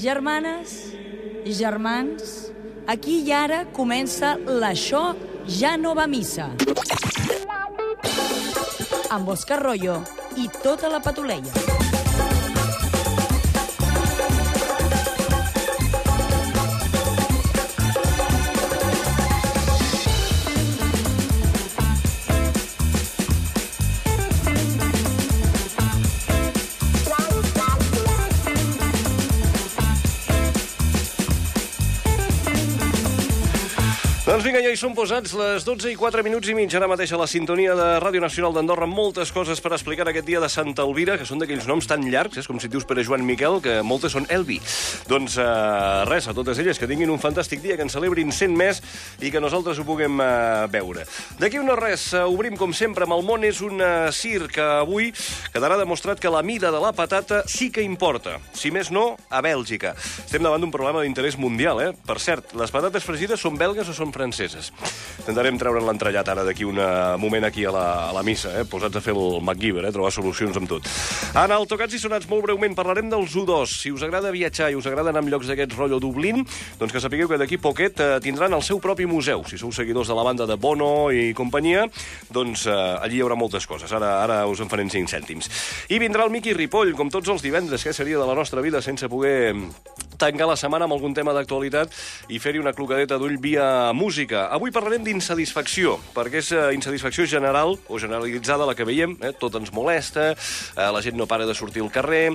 Germanes, germans, aquí i ara comença l'Això ja no va a missa. Amb Òscar Royo i tota la patuleia. Doncs vinga, ja hi som posats, les 12:04 ara mateix a la sintonia de Ràdio Nacional d'Andorra, moltes coses per explicar aquest dia de Santa Elvira, que són d'aquells noms tan llargs, és com si et dius Pere Joan Miquel, que moltes són Elvi. Doncs res, a totes elles, que tinguin un fantàstic dia, que en celebrin 100 més i que nosaltres ho puguem veure. D'aquí no res, obrim com sempre amb el món, és un circ que avui quedarà demostrat que la mida de la patata sí que importa, si més no, a Bèlgica. Estem davant d'un problema d'interès mundial, Per cert, les patates fregides són belgues o són franceses? Intentarem treure'n l'entrellat ara d'aquí un moment aquí a la missa, posats a fer el MacGyver, trobar solucions amb tot. En el Tocats i Sonats, molt breument, parlarem dels U2. Si us agrada viatjar i us agrada anar a llocs d'aquests rotllo Dublín, doncs que sapigueu que d'aquí poquet tindran el seu propi museu. Si sou seguidors de la banda de Bono i companyia, doncs allí hi haurà moltes coses. Ara us en farem 5 cèntims. I vindrà el Miqui Ripoll, com tots els divendres, que seria de la nostra vida sense poder tancar la setmana amb algun tema d'actualitat i fer-hi una clocadeta d'ull via música. Avui parlarem d'insatisfacció, perquè és insatisfacció general o generalitzada la que veiem, tot ens molesta, la gent no para de sortir al carrer,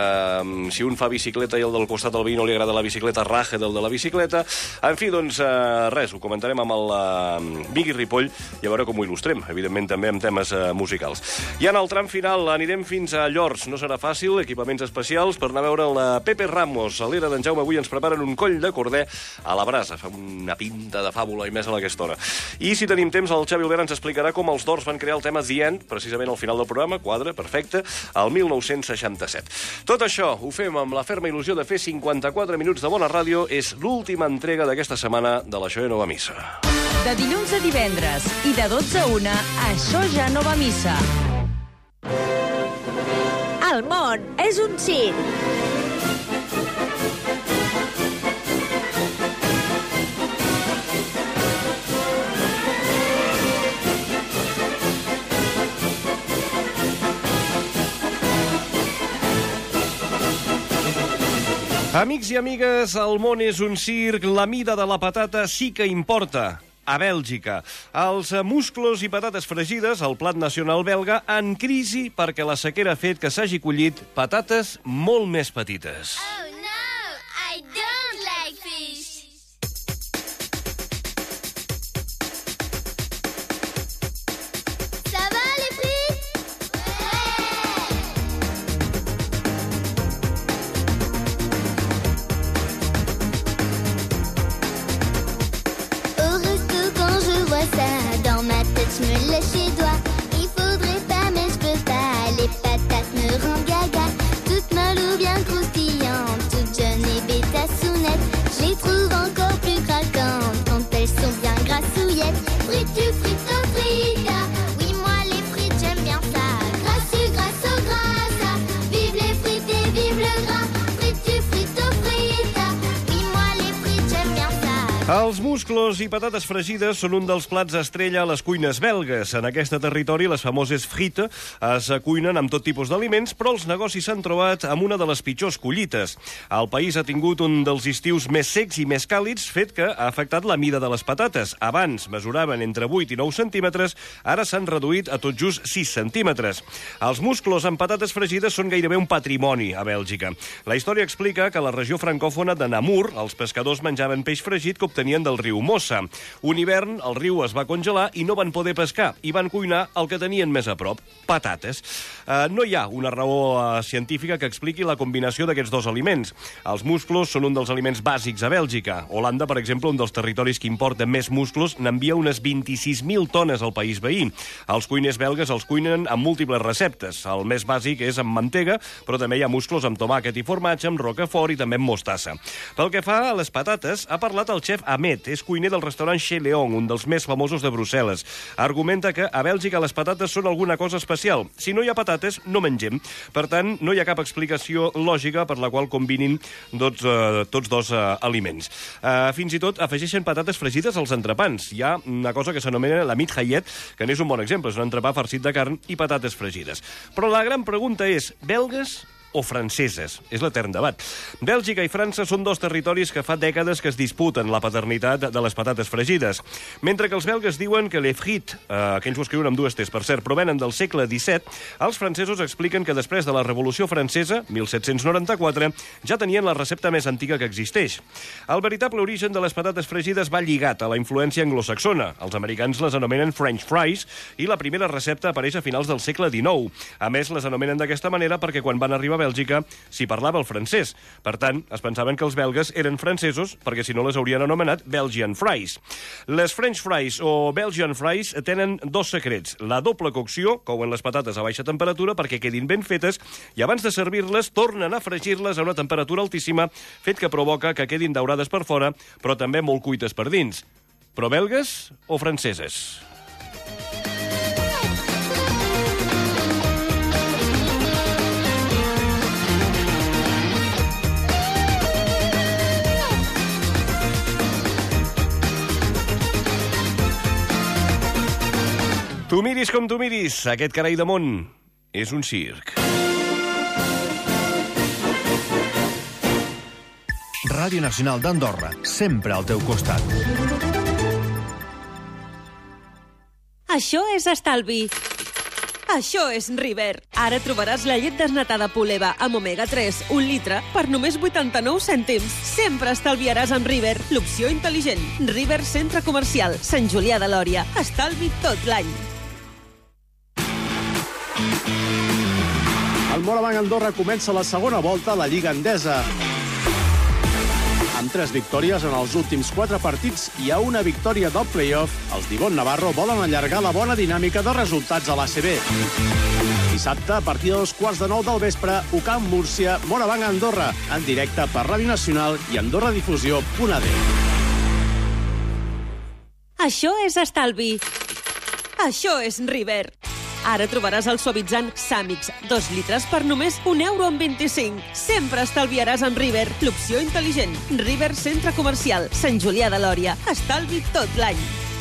si un fa bicicleta i el del costat del veí no li agrada la bicicleta, raja del de la bicicleta. En fi, doncs res, ho comentarem amb el Miqui Ripoll i a veure com ho il·lustrem, evidentment també amb temes musicals. I en el tram final anirem fins a Llors, no serà fàcil, equipaments especials per anar a veure la Pepe Ramos, a l'era d'en Jaume. Avui ens preparen un coll de corder a la brasa, fa una pinta de fàbula i més a aquesta hora. I si tenim temps, el Xavi Albert ens explicarà com els Doors van crear el tema The End, precisament al final del programa, quadre, perfecte, el 1967. Tot això ho fem amb la ferma il·lusió de fer 54 minuts de bona ràdio. És l'última entrega d'aquesta setmana de l'Això ja no va a missa. De dilluns a divendres i de 12 a 1, Això ja no va a missa. El món és un circ. Amics i amigues, el món és un circ, la mida de la patata sí que importa. A Bèlgica. Els musclos i patates fregides, el plat nacional belga, en crisi perquè la sequera ha fet que s'hagi collit patates molt més petites. Oh no, I don't like fish. Ça va les frites? Au resto quand je vois ça, dans ma tête je me lèche les doigts. Il faudrait pas mais je peux pas, les patates me rendent gaga. Toutes molles ou bien croustillantes, toutes jeunes et bêtasounettes. Je les trouve encore plus craquantes quand elles sont bien grassouillettes. Frites, frito, frita, oui moi les frites j'aime bien ça. Grassu, grasso, grassa, vive les frites et vive le gras. Frites, frito, frita, oui moi les frites j'aime bien ça. Els musclos i patates fregides són un dels plats estrella a les cuines belgues. En aquest territori, les famoses frites es cuinen amb tot tipus d'aliments, però els negocis s'han trobat amb una de les pitjors collites. El país ha tingut un dels estius més secs i més càlids, fet que ha afectat la mida de les patates. Abans mesuraven entre 8 i 9 centímetres, ara s'han reduït a tot just 6 centímetres. Els musclos amb patates fregides són gairebé un patrimoni a Bèlgica. La història explica que a la regió francòfona de Namur, els pescadors menjaven peix fregit que obtenien del riu Mossa. Un hivern el riu es va congelar i no van poder pescar i van cuinar el que tenien més a prop, patates. No hi ha una raó científica que expliqui la combinació d'aquests dos aliments. Els musclos són un dels aliments bàsics a Bèlgica. Holanda, per exemple, un dels territoris que importa més musclos, n'envia unes 26.000 tones al país veí. Els cuiners belgues els cuinen amb múltiples receptes. El més bàsic és amb mantega, però també hi ha musclos amb tomàquet i formatge, amb rocafort i també amb mostassa. Pel que fa a les patates, ha parlat el xef Amet. És cuiner del restaurant Chez Leon, un dels més famosos de Brussel·les. Argumenta que a Bèlgica les patates són alguna cosa especial. Si no hi ha patates, no mengem. Per tant, no hi ha cap explicació lògica per la qual combinin tots dos aliments. Fins i tot afegeixen patates fregides als entrepans. Hi ha una cosa que s'anomena la mitraillette, que n'és un bon exemple. És un entrepà farcit de carn i patates fregides. Però la gran pregunta és, belgues o franceses? És l'etern debat. Bèlgica i França són dos territoris que fa dècades que es disputen la paternitat de les patates fregides. Mentre que els belgues diuen que les frites, que ells ho escriuen amb dues T's, per cert, provenen del segle XVII, els francesos expliquen que després de la Revolució Francesa, 1794, ja tenien la recepta més antiga que existeix. El veritable origen de les patates fregides va lligat a la influència anglosaxona. Els americans les anomenen French fries i la primera recepta apareix a finals del segle XIX. A més, les anomenen d'aquesta manera perquè quan van arribar a Bèlgica s'hi parlava el francès. Per tant, es pensaven que els belgues eren francesos perquè si no les haurien anomenat Belgian fries. Les French fries o Belgian fries tenen dos secrets. La doble cocció, couen les patates a baixa temperatura perquè quedin ben fetes i abans de servir-les tornen a fregir-les a una temperatura altíssima, fet que provoca que quedin daurades per fora però també molt cuites per dins. Però belgues o franceses? Tu miris com tu miris, aquest carai de món és un circ. Ràdio Nacional d'Andorra, sempre al teu costat. Això és estalvi. Això és River. Ara trobaràs la llet desnatada Poleva amb omega-3, 1 litre, per només 89 cèntims. Sempre estalviaràs amb River, l'opció intel·ligent. River Centre Comercial, Sant Julià de Lòria. Estalvi tot l'any. El Morabanc Andorra comença la segona volta a la Lliga Endesa. Amb 3 victòries en els últims 4 partits i a una victòria del play-off, els d'Ivonne Navarro volen allargar la bona dinàmica de resultats a l'ACB. Dissabte, a partir de 8:45 del vespre, UCAM Múrcia, Morabanc Andorra, en directe per Ràdio Nacional i AndorraDifusió.ad. Això és estalvi. Això és River. Ara trobaràs el suavitzant Samix, 2 litres per només 1,25 €. Sempre estalviaràs amb River, l'opció intel·ligent. River Centre Comercial, Sant Julià de Lòria. Estalvi tot l'any.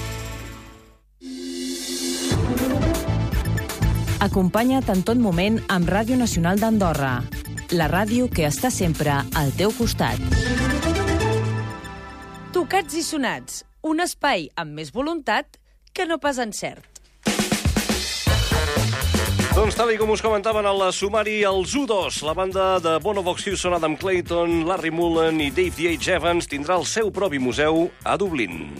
Acompanya't en tot moment amb Ràdio Nacional d'Andorra, la ràdio que està sempre al teu costat. Tocats i sonats, un espai amb més voluntat que no pas encert. Doncs tal com us comentaven al sumari, els U2, la banda de Bono, Vox Houston, Adam Clayton, Larry Mullen i Dave D.H. Evans, tindrà el seu propi museu a Dublín.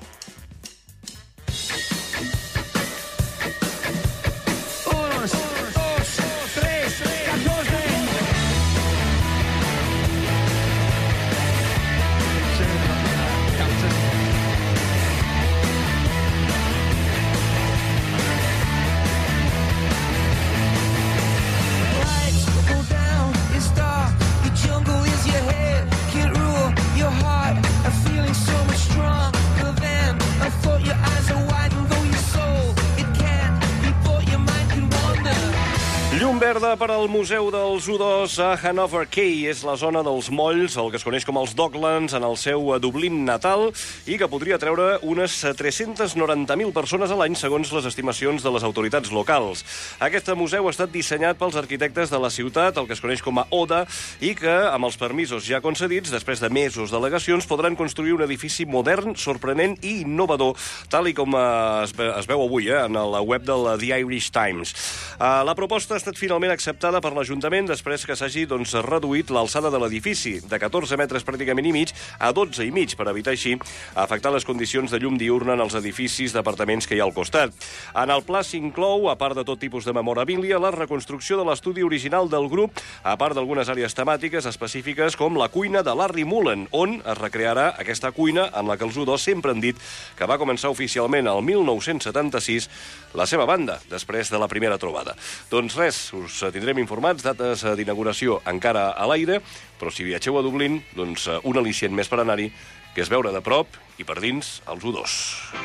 Llum verda per al Museu dels U2 a Hanover Quay. És la zona dels molls, el que es coneix com els Docklands, en el seu Dublín natal, i que podria treure unes 390.000 persones a l'any, segons les estimacions de les autoritats locals. Aquest museu ha estat dissenyat pels arquitectes de la ciutat, el que es coneix com a ODA, i que, amb els permisos ja concedits, després de mesos d'al·legacions, podran construir un edifici modern, sorprenent i innovador, tal i com es veu avui en la web del The Irish Times. La proposta ha estat finalment acceptada per l'Ajuntament després que s'hagi reduït l'alçada de l'edifici de 14 metres pràcticament i mig a 12 i mig, per evitar així afectar les condicions de llum diurna en els edificis d'apartaments que hi ha al costat. En el pla s'inclou, a part de tot tipus de memorabilia, la reconstrucció de l'estudi original del grup, a part d'algunes àrees temàtiques específiques com la cuina de Larry Mullen, on es recrearà aquesta cuina en la que els U2 sempre han dit que va començar oficialment el 1976 la seva banda, després de la primera trobada. Doncs res, us us tindrem informats, dates d'inauguració encara a l'aire, però si viatgeu a Dublín, doncs un al·licient més per anar-hi, que és veure de prop i per dins els U2.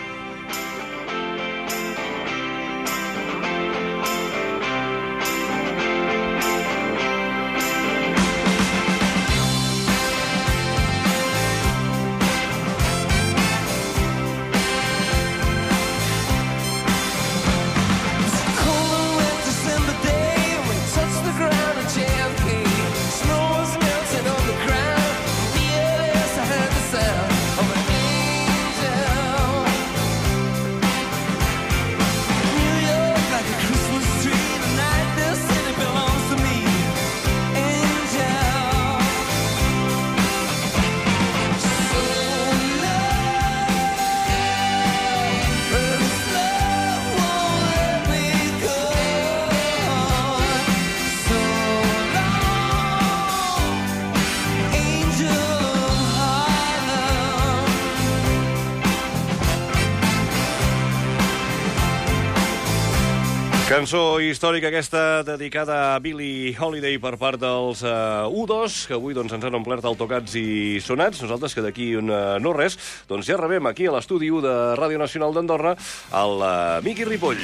Cançó històrica aquesta dedicada a Billie Holiday per part dels U2, que avui doncs, ens han omplert el tocats i sonats. Nosaltres, que d'aquí no res, doncs ja rebem aquí a l'estudi de Ràdio Nacional d'Andorra el Miqui Ripoll.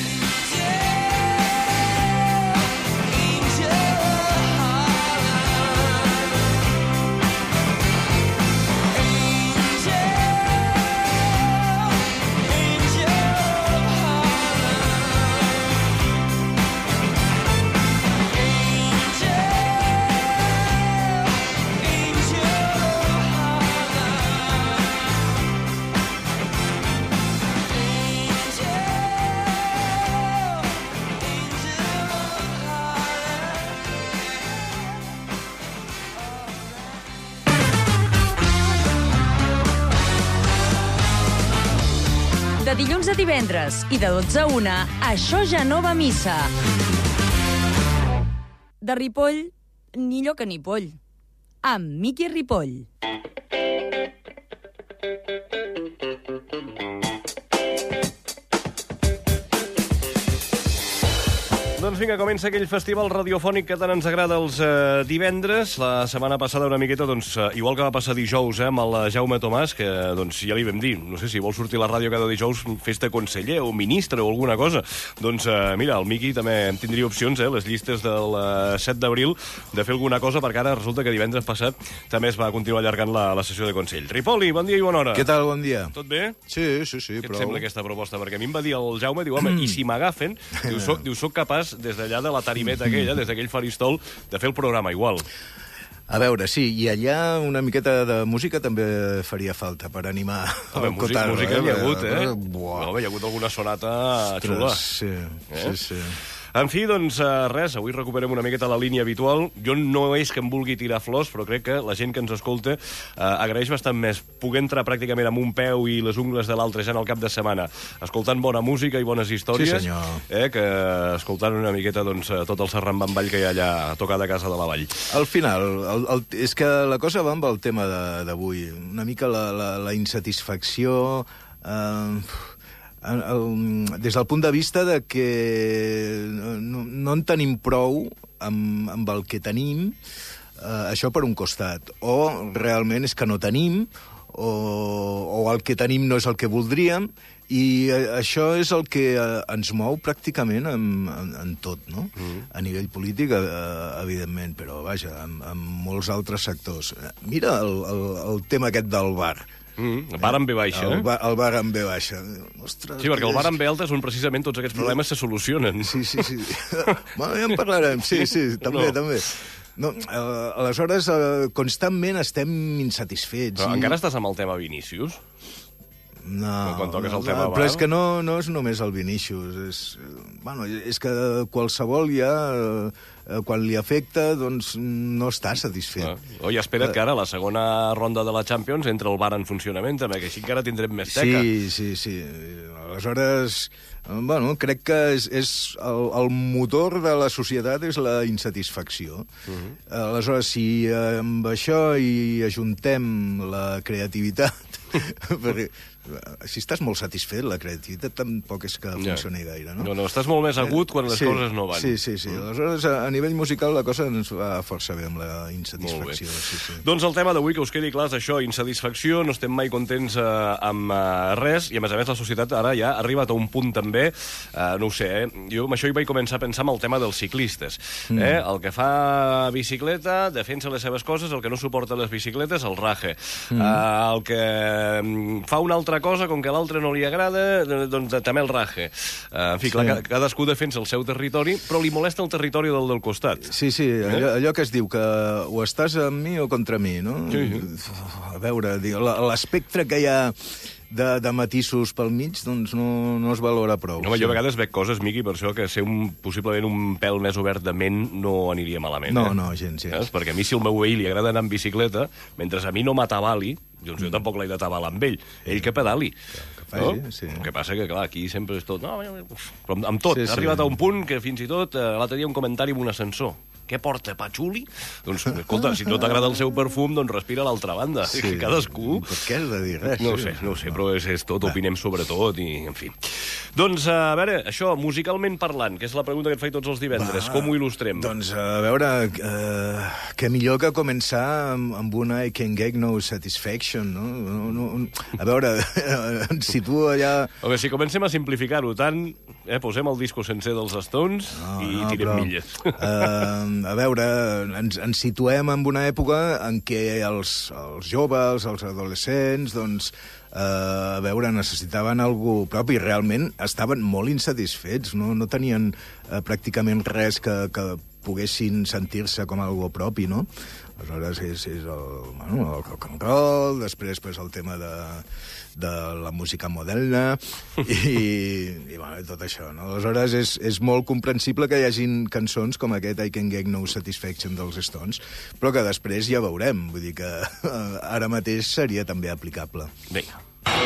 De dilluns a divendres i de 12 a 1, Això ja no va a missa. De Ripoll, ni lloca ni poll. Amb Miqui Ripoll. Doncs vinga, comença aquell festival radiofònic que tant ens agrada els divendres. La setmana passada una miqueta, doncs, igual que va passar dijous amb el Jaume Tomàs, que doncs, ja li vam dir, no sé si vol sortir a la ràdio cada dijous, festa conseller o ministre o alguna cosa. Doncs mira, el Miqui també tindria opcions, les llistes del 7 d'abril, de fer alguna cosa, perquè ara resulta que divendres passat també es va continuar allargant la sessió de Consell. Ripoli, bon dia i bona hora. Què tal, bon dia? Tot bé? Sí, Què et sembla aquesta proposta? Perquè a mi em va dir el Jaume, diu, home, i si m'agafen, diu, soc capaç des d'allà de la tarimeta aquella, des d'aquell faristol, de fer el programa igual. A veure, sí, i allà una miqueta de música també faria falta per animar el cotarro. Música hi ha hagut, Buah. Hi ha hagut alguna sonata xula. Sí. En fi, doncs res, avui recuperem una miqueta la línia habitual. Jo no és que em vulgui tirar flors, però crec que la gent que ens escolta agraeix bastant més poder entrar pràcticament amb un peu i les ungles de l'altre ja en el cap de setmana, escoltant bona música i bones històries, sí, que escoltant una miqueta doncs, tot el sarrambamball que hi ha allà tocat a casa de la vall. Al final, és que la cosa va amb el tema d'avui. Una mica la insatisfacció... des del punt de vista de que no en tenim prou amb el que tenim, això per un costat, o realment és que no tenim, o el que tenim no és el que voldríem, i això és el que ens mou pràcticament en tot, no? A nivell polític, evidentment, però vaja, en molts altres sectors. Mira el tema aquest del bar. El bar amb B baixa, El bar amb B baixa. Ostres, sí, perquè el bar amb B alta és on precisament tots aquests problemes se solucionen. Sí. Bueno, ja en parlarem. Sí, també. No, aleshores, constantment estem insatisfets. Però encara estàs amb el tema Vinícius? No, quan toques el tema però és que no és només el Vinícius. És que qualsevol ja, quan li afecta, doncs no està satisfet. I espera't que ara, a la segona ronda de la Champions, entra el bar en funcionament, també, que així encara tindrem més teca. Sí. Aleshores, crec que és el motor de la societat és la insatisfacció. Aleshores, si amb això hi ajuntem la creativitat, perquè si estàs molt satisfet, la creativitat tampoc és que funcioni gaire, no? No, estàs molt més agut quan les coses no van. Sí. Aleshores, a nivell musical, la cosa ens va força bé amb la insatisfacció. Sí. Doncs el tema d'avui, que us quedi clar, és això, insatisfacció, no estem mai contents amb res, i a més la societat ara ja ha arribat a un punt també, no ho sé, jo amb això hi vaig començar a pensar en el tema dels ciclistes. El que fa bicicleta defensa les seves coses, el que no suporta les bicicletes, el raje. El que fa una altra cosa, com que a l'altre no li agrada, doncs també el raje. En fi, clar, cadascú defensa el seu territori, però li molesta el territori del costat. Sí, allò que es diu, que o estàs amb mi o contra mi, no? Sí. A veure, l'espectre que hi ha de matisos pel mig, doncs no es valora prou. Jo a vegades veig coses, Miqui, per això que ser possiblement un pèl més obert de ment no aniria malament. No, gens. Perquè a mi, si al meu veí li agrada anar en bicicleta, mentre a mi no m'atabali, doncs jo tampoc l'he d'atabalar amb ell. Ell que pedali. Sí. El que passa que, clar, aquí sempre és tot... Però amb tot, ha arribat a un punt que fins i tot l'altre dia un comentari amb un ascensor. Què porta, patxuli? Doncs, escolta, si no t'agrada el seu perfum, doncs respira a l'altra banda. Sí. Cadascú... Per què has de dir res? No ho sé, però és tot, opinem sobre tot i, en fi. Doncs, a veure, això, musicalment parlant, que és la pregunta que et faig tots els divendres, com ho il·lustrem? Doncs, a veure, que millor que començar amb una I Can Get No Satisfaction, no? A veure, ens situa allà... Home, si comencem a simplificar-ho tant, posem el disco sencer dels Stones i tirem milles. A veure, ens situem en una època en què els joves, els adolescents, doncs, a veure, necessitaven algú propi. Realment estaven molt insatisfets, no tenien pràcticament res que poguessin sentir-se com algo propi, no? Aleshores és el rock and roll, després el tema de la música moderna i tot això, no? Aleshores és molt comprensible que hi hagin cançons com aquest I Can Get No Satisfaction dels Stones, però que després ja veurem, vull dir que ara mateix seria també aplicable. Vinga.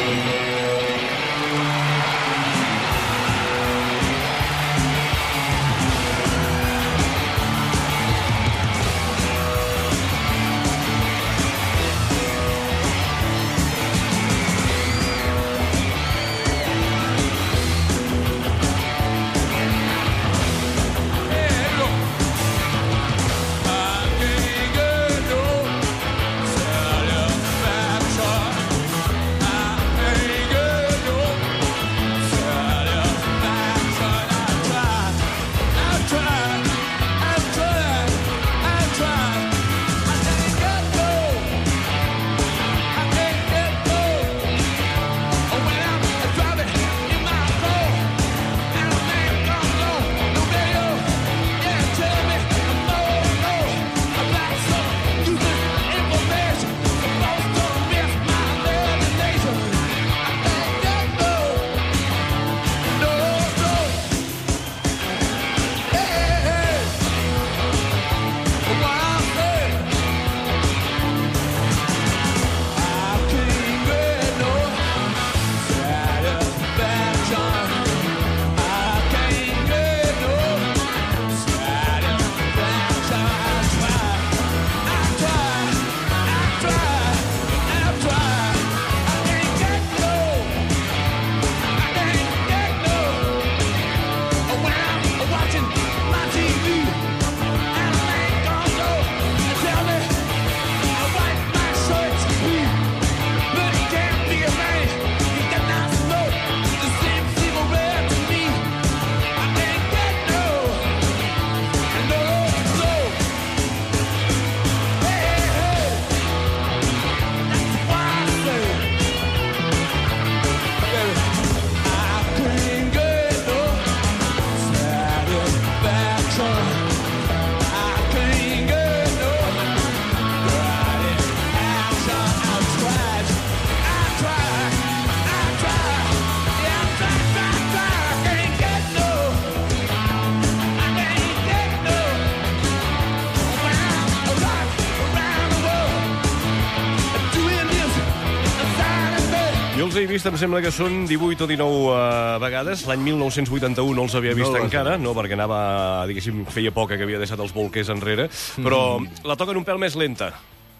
els he vist, em sembla que són 18 o 19 vegades. L'any 1981 no els havia vist encara, no, perquè anava, diguéssim, feia poca que havia deixat els bolquers enrere, però la toquen un pèl més lenta.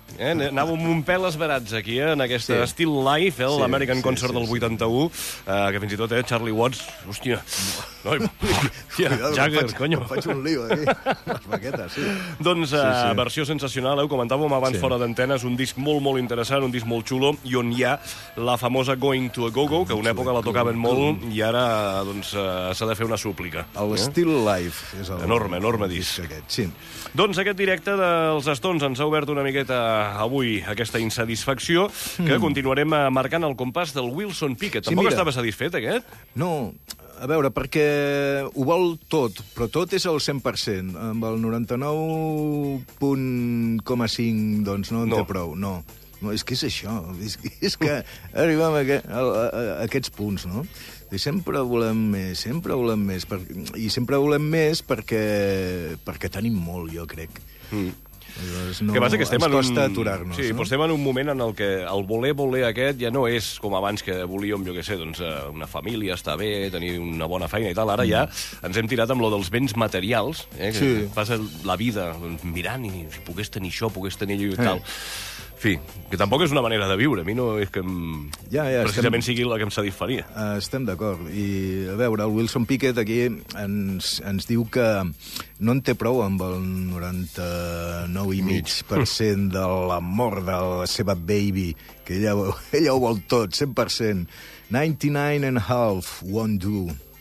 Anàvem un pèl esverats aquí, en aquesta Still Life, l'American Concert del 81, que fins i tot, Charlie Watts, hòstia, Jagger, conyo. Faig un lío aquí, les baquetes, sí. Doncs, versió sensacional, ho comentàvem abans fora d'antenes, un disc molt, molt interessant, un disc molt xulo, i on hi ha la famosa Going to a Go-Go, que una època la tocaven molt, i ara, doncs, s'ha de fer una súplica. El Still Life és el... Enorme disc. Sí. Doncs aquest directe dels Stones ens ha obert una miqueta avui aquesta insatisfacció, que continuarem marcant el compàs del Wilson Pickett. Tampoc estava satisfet, aquest? No, a veure, perquè ho vol tot, però tot és el 100%. Amb el 99,5, doncs no en té prou, no. No, és que és això, és que arribem a aquests punts, no? I sempre volem més, i sempre volem més perquè tenim molt, jo crec. Que passa que estem ens costa aturar-nos. Sí, però estem en un moment en el que el voler aquest ja no és com abans que volíem, jo què sé, doncs una família, estar bé, tenir una bona feina i tal. Ara ja ens hem tirat amb lo dels béns materials, que passa la vida mirant i si pogués tenir això, pogués tenir allò i tal. En fi, que tampoc és una manera de viure. A mi no és que precisament sigui la que em satisfaria. Estem d'acord. I, a veure, el Wilson Pickett aquí ens diu que no en té prou amb el 99,5% de l'amor de la seva baby, que ella ho vol tot, 100%. 99 and a half won't do.